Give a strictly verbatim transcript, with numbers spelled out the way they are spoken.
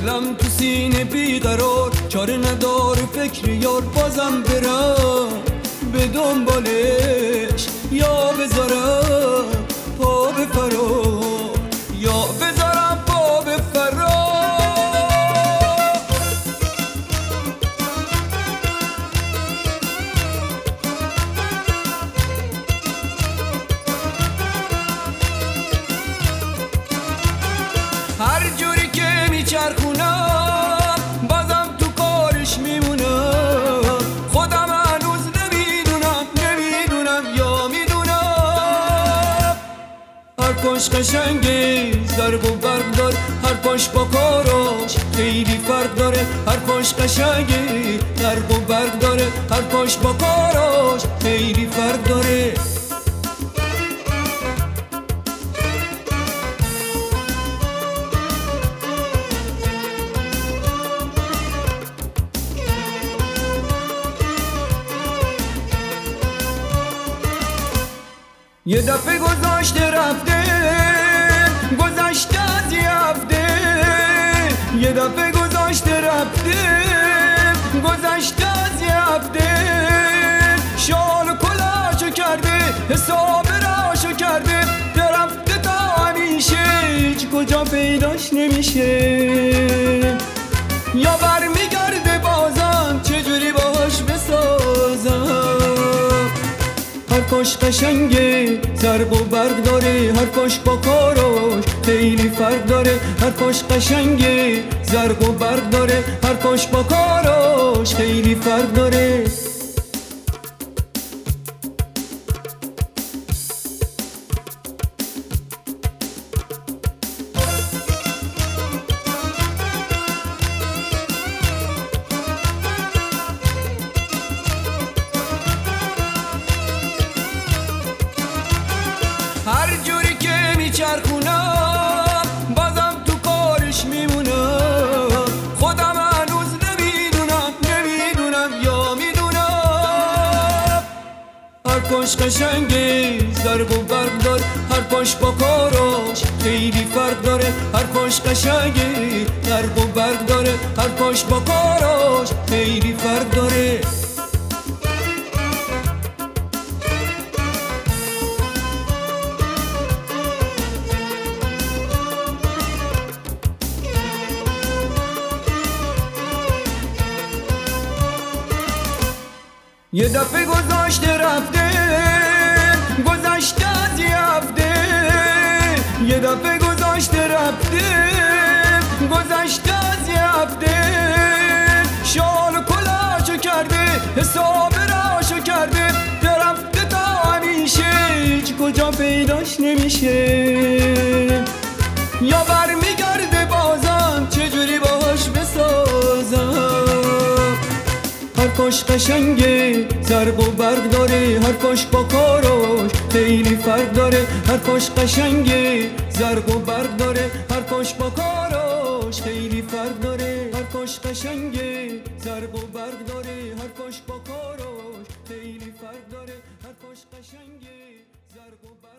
دلم تو سینه بیقرار، چاره ندار فکر یار، بازم برم به دنبالش، یا بذارم پا به فرار، یا بذارم پا به فرار. هر جوری که میچرخونم بازم تو کارش میمونم، خودم هنوز نمیدونم نمیدونم یا میدونم. هر پاش قشنگه ضرب و برق داره، هر پاش با کاراش خیلی فرق داره. هر پاش قشنگه ضرب و برق داره، هر پاش با کاراش خیلی فرق داره. یه دفعه گذاشته رفته، گذشته از یه هفته. یه دفعه گذاشته رفته، گذشته از یه هفته. شال و کلاشو کرده، حساب راشو کرده، درفته تا همیشه، هیچ کجا پیداش نمیشه. یا برمیگرده بازم، چجوری باهاش بسازم. هر پاش قشنگه ضرب و برق داره، هر پاش با کاراش خیلی فرق داره. هر پاش قشنگه ضرب و برق داره، هر پاش با کاراش خیلی فرق داره. هر جوری که میچرخونم بازم تو کارش میمونم، خودم هنوز نمیدونم نمیدونم یا میدونم. هر پاش قشنگه ضرب و برق داره، هر پاش با کاراش خیلی فرق داره. هر پاش قشنگه ضرب و برق داره، هر پاش با کاراش خیلی فرق داره. یه دفعه گذاشته رفته، گذشته از یه هفته. یه دفعه گذاشته رفته، گذشته از یه هفته. شال و کلاشو کرده، حساب راشو کرده، درفته تا همیشه، هیچ کجا پیداش نمیشه. یا برمیگرده بازم، چجوری باهاش بسازم. هر پاش قشنگه ضرب و برق داره، هر پاش با کاراش خیلی فرق داره. هر پاش قشنگه ضرب و برق داره، هر پاش با کاراش خیلی فرق داره. هر پاش قشنگه ضرب و برق داره، هر پاش با کاراش خیلی فرق داره. هر پاش قشنگه ضرب و برق